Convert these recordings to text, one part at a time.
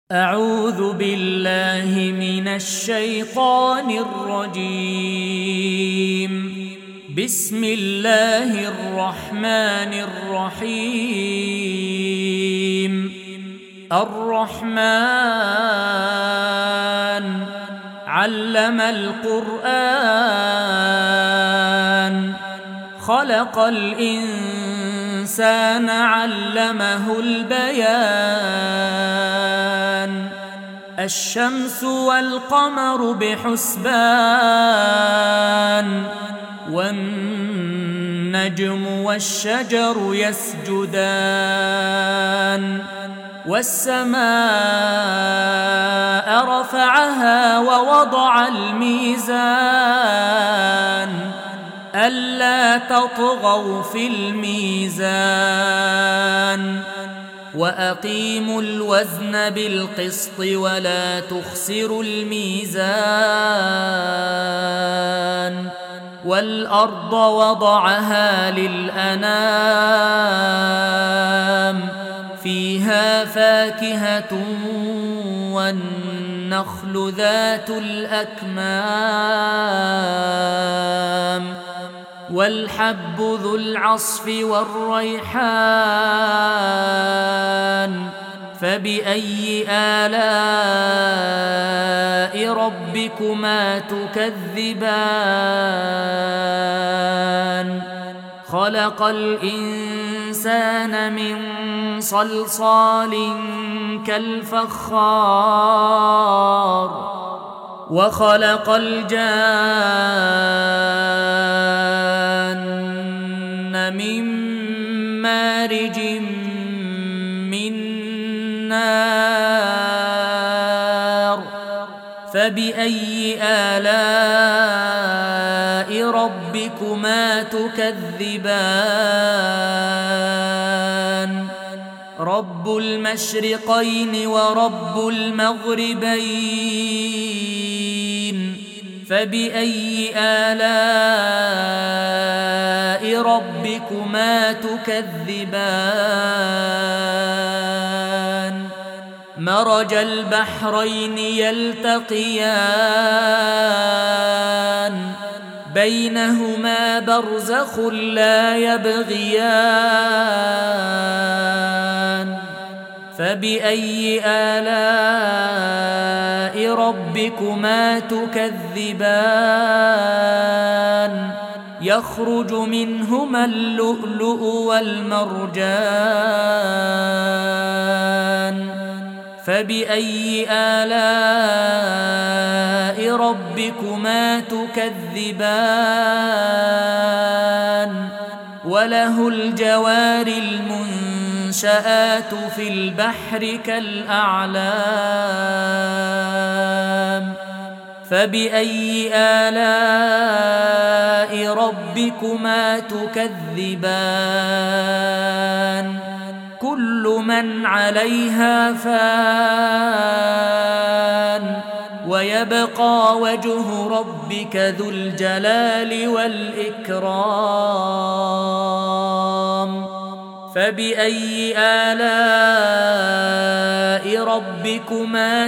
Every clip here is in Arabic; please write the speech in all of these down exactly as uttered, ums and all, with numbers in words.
أعوذ بالله من الشيطان الرجيم. بسم الله الرحمن الرحيم. الرحمن علم القرآن خلق الإنسان علمه البيان. الشمس والقمر بحسبان والنجم والشجر يسجدان. والسماء رفعها ووضع الميزان ألا تطغوا في الميزان وأقيموا الوزن بالقسط ولا تخسروا الميزان. والأرض وضعها للأنام فيها فاكهة والنخل ذات الأكمام والحب ذو العصف والريحان. فبأي آلاء ربكما تكذبان؟ خلق الإنسان من صلصال كالفخار وخلق الجان من مارج من نار. فبأي آلاء ربكما تكذبان؟ رب المشرقين ورب المغربين. فبأي آلاء ربكما تكذبان؟ مرج البحرين يلتقيان بينهما برزخ لا يبغيان. فبأي آلاء ربكما تكذبان؟ يخرج منهما اللؤلؤ والمرجان. فبأي آلاء ربكما تكذبان؟ وله الجوار المنشآت في البحر كالأعلام. فبأي آلاء ربكما تكذبان؟ كل من عليها فان ويبقى وجه ربك ذو الجلال والإكرام. فبأي آلاء ربكما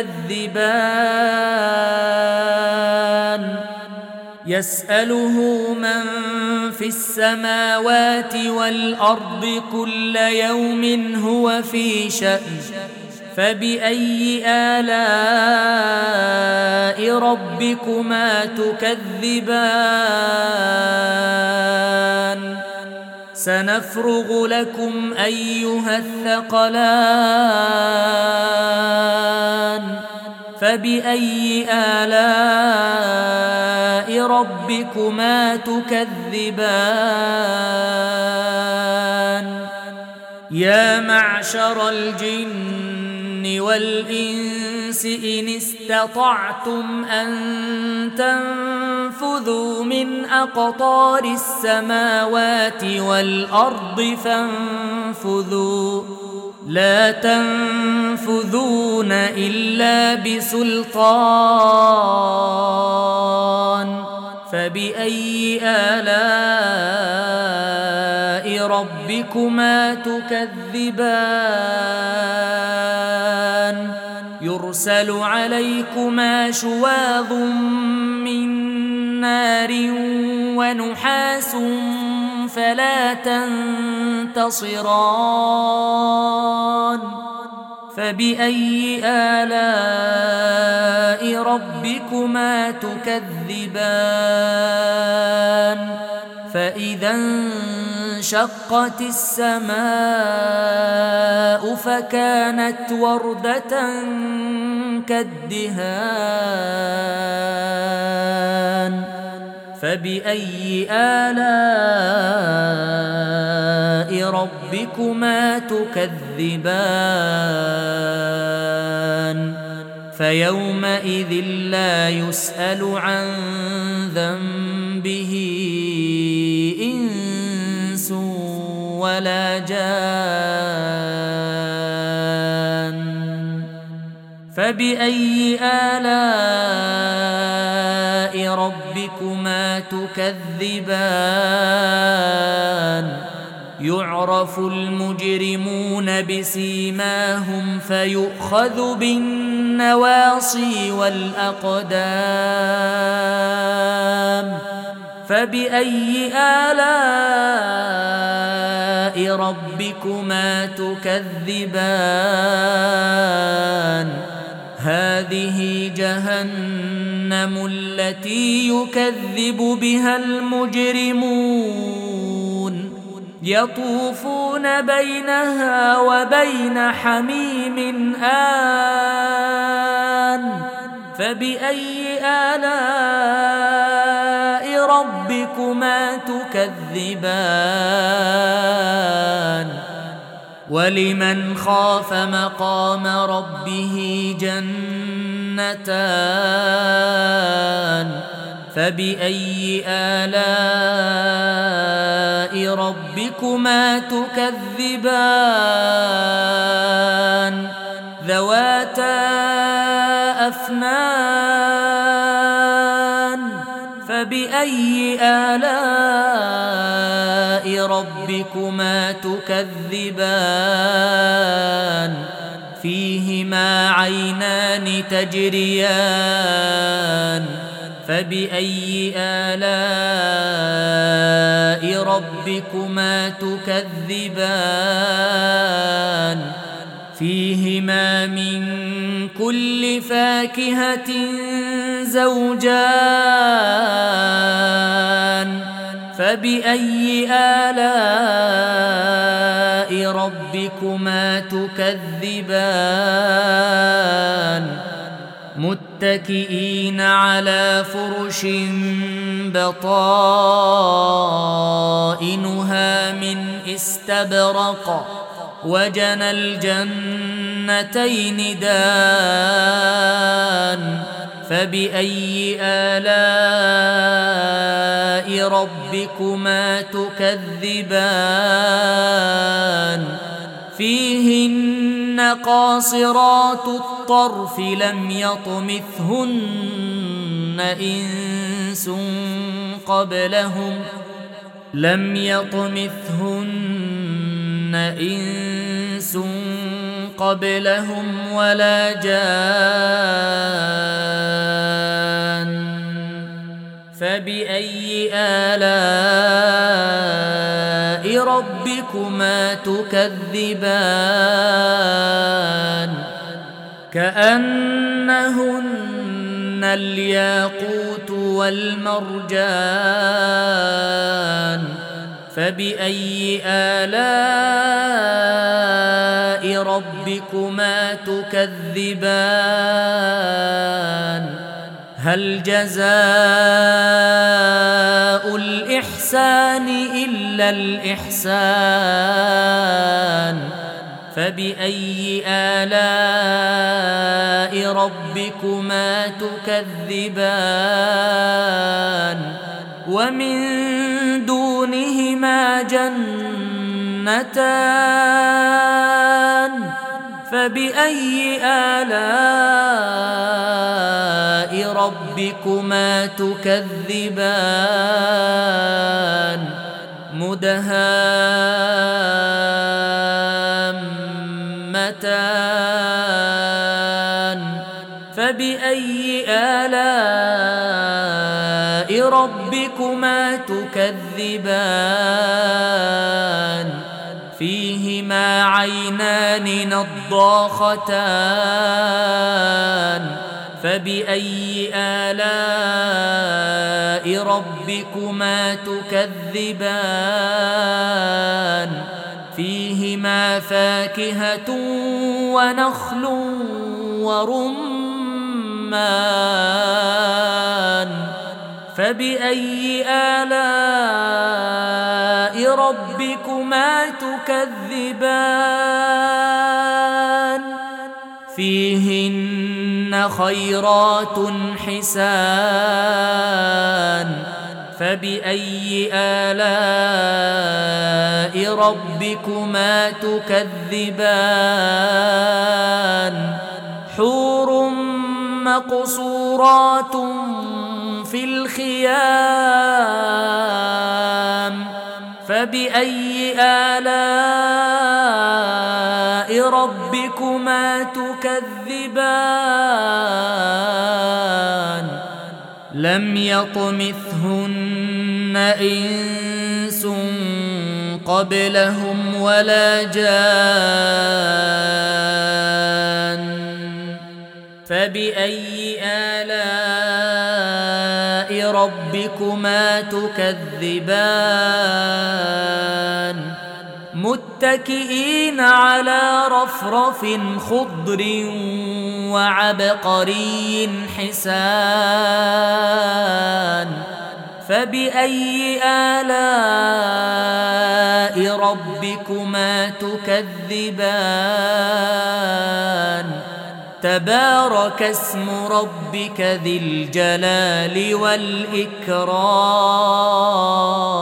تكذبان؟ يسأله من في السماوات والأرض كل يوم هو في شأن. فبأي آلاء ربكما تكذبان؟ سنفرغ لكم أيها الثقلان. فبأي آلاء ربكما تكذبان؟ يا معشر الجن والإنس إن استطعتم أن تنفذوا من أقطار السماوات والأرض فانفذوا لا تنفذون إلا بسلطان. فبأي آلاء ربكما تكذبان؟ يرسل عليكما شواظ من نار ونحاس فلا تنتصران فبأي آلاء ربكما تكذبان فإذا انشقت السماء فكانت وردة كالدهان فبأي آلاء ربكما تكذبان فيومئذ لا يسأل عن ذنبه إنس ولا جان فبأي آلاء ربكما تكذبان يعرف المجرمون بسيماهم فيؤخذ بالنواصي والأقدام فبأي آلاء ربكما تكذبان هذه جهنم التي يكذب بها المجرمون يطوفون بينها وبين حميم آن فبأي آلاء ربكما تكذبان ولمن خاف مقام ربه جنتان فبأي آلاء ربكما تكذبان ذواتا أفنان فبأي آلاء ربكما تكذبان فيهما عينان تجريان فبأي آلاء ربكما تكذبان فيهما من كل فاكهة زوجان فبأي آلاء ربكما تكذبان متكئين على فرش بطائنها من استبرق وجنى الجنتين دان فبأي آلاء ربكما تكذبان فيهن قاصرات الطرف لم يطمثهن إنس قبلهم لم يطمثهن إنس قبلهم ولا جان فبأي آلاء ربكما تكذبان كأنهن الياقوت والمرجان فبأي آلاء ربكما تكذبان هل جزاء الإحسان إلا الإحسان فبأي آلاء ربكما تكذبان ومن دونهما جنتان فبأي آلاء ربكما تكذبان مدهامتان فبأي آلاء ربكما تكذبان فيهما عينان نضاختان فبأي آلاء ربكما تكذبان فيهما فاكهة ونخل ورمان فبأي آلاء ربكما تكذبان فيهن خيرات حسان فبأي آلاء ربكما تكذبان حور مقصورات في الخيام فبأي آلاء ربكما تكذبان لم يطمثهن إنس قبلهم ولا جان فبأي آلاء ربكما تكذبان متكئين على رفرف خضر وعبقري حسان فبأي آلاء ربكما تكذبان تبارك اسم ربك ذي الجلال والإكرام